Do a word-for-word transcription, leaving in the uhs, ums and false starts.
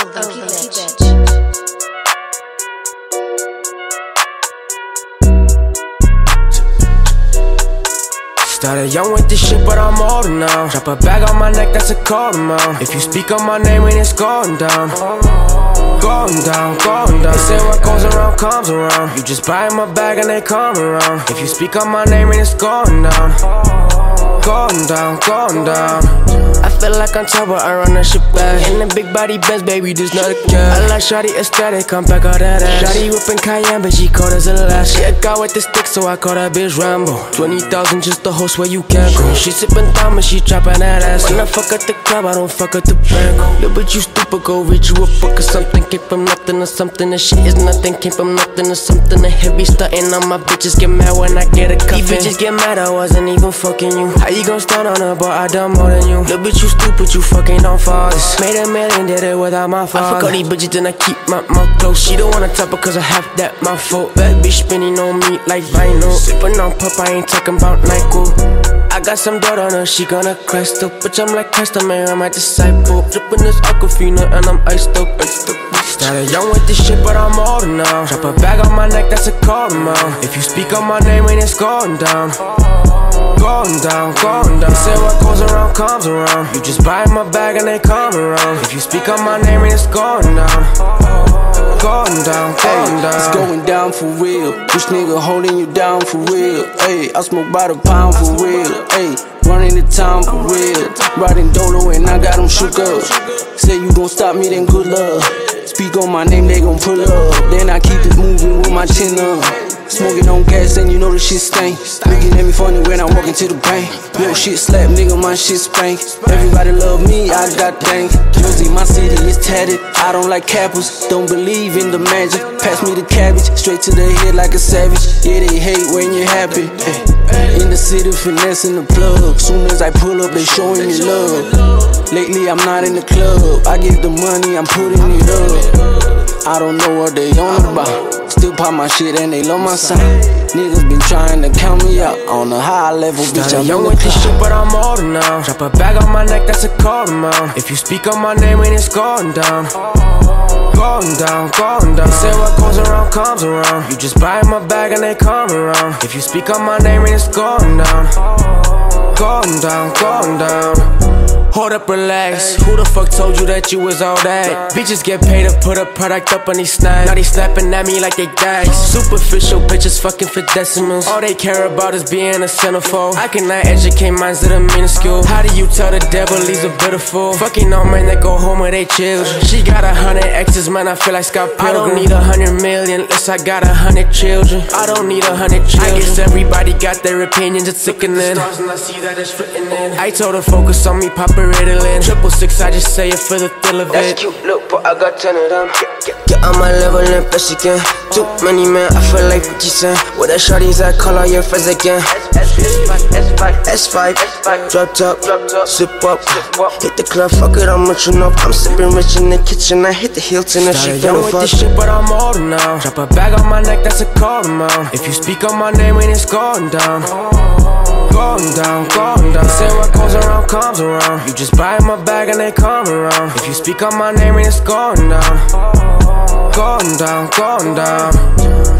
Okie bitch. Started young with this shit, but I'm older now. Drop a bag on my neck, that's a cold amount. If you speak on my name, when it's going down, going down, going down. They say what goes around comes around. You just buy my bag and they come around. If you speak on my name, when it's going down, going down, going down. I feel like I'm top, but I run that shit back. In the big body Benz, baby, this not a cat. I like shawty aesthetic, I'm back all that ass. Shawty whippin' Cayenne, but she cold as a lash. She a guy with the stick, so I call that bitch Rambo. Twenty thousand just the host where you can't go. She sippin' Thomas, she droppin' that ass. When I fuck at the club, I don't fuck at the bank. Little bitch, you stupid, go read you a book or something. Came from nothing to something, and shit is nothing. Came from nothing to something, and heavy stuntin'. All my bitches get mad when I get a cuffin'. These bitches get mad, I wasn't even fucking you. How you gon' stand on her, but I done more than you. Little bitch, you stupid, you fucking don't fall this. Made a million, did it without my father. I fuck all these bitches, then I keep my mouth closed. She don't wanna top her cause I have that mouth full. Bad bitch spinning on me like vinyl. Sippin' on pop, I ain't talking about Nyquil. I got some dirt on her, she gonna crash up. Bitch, I'm like Christ, man, I'm my disciple. Drippin' this Aquafina and I'm iced up, iced up. Started young with this shit, but I'm older now. Drop a bag on my neck, that's a cold amount. If you speak on my name, when it's going down, going down, going down. They say what goes around comes around. You just buy my bag and they come around. If you speak on my name, it's going down, going down, going down. It's going down for real. This nigga holding you down for real. Ayy, I smoke by the pound for real. Ayy, running the town for real. Riding Dolo and I got them shook up. Say you gon' stop me, then good luck. Speak on my name, they gon' pull up. Then I keep it moving with my chin up. Smoking on gas and you know the shit stink. Looking at me funny when I walk into the bank. Yo, shit slap, nigga, my shit spank. Everybody love me, I got dank. Jersey, my city is tatted. I don't like cappers, don't believe in the magic. Pass me the cabbage, straight to the head like a savage. Yeah, they hate when you're happy. In the city, finessing the plug. Soon as I pull up, they showing me love. Lately, I'm not in the club. I get the money, I'm putting it up. I don't know what they on about. Still pop my shit and they love my sound. Niggas been trying to count me out on a high level, bitch. I'm young with this shit, but I'm older now. Drop a bag on my neck, that's a cold amount. If you speak on my name, when it's going down, going down, going down. They say what goes around comes around. You just buy my bag and they come around. If you speak on my name, when it's going down, going down, going down. Hold up, relax. Who the fuck told you that you was all that? Bitches get paid to put a product up on these snaps. Now they snapping at me like they gags. Superficial bitches fucking for decimals. All they care about is being a centerfold. I cannot educate minds that are minuscule. How do you tell the devil he's a bitter fool? Fucking all men that go home with their children. She got a hundred exes, man, I feel like Scott Pilgrim. I don't need a hundred million unless I got a hundred children. I don't need a hundred children. I guess everybody got their opinions, it's sickening. I told her focus on me, pop it. Ritalin. Triple six, I just say it for the thrill of it. That's cute, look, but I got ten of them. Get on my level and best again. Too many men, I feel like fifty cent. With that shorties, I call all your friends again. S five, drop top, sip up, hit the club, fuck it, I'm rich enough. I'm sipping rich in the kitchen, I hit the Hilton and she young with this shit, but I'm older now. Drop a bag on my neck, that's a cold amount. If you speak on my name, when it's going down, going down, going down. They say what goes around comes around. You just buy my bag and they come around. If you speak on my name, when it's going down, going down, going down.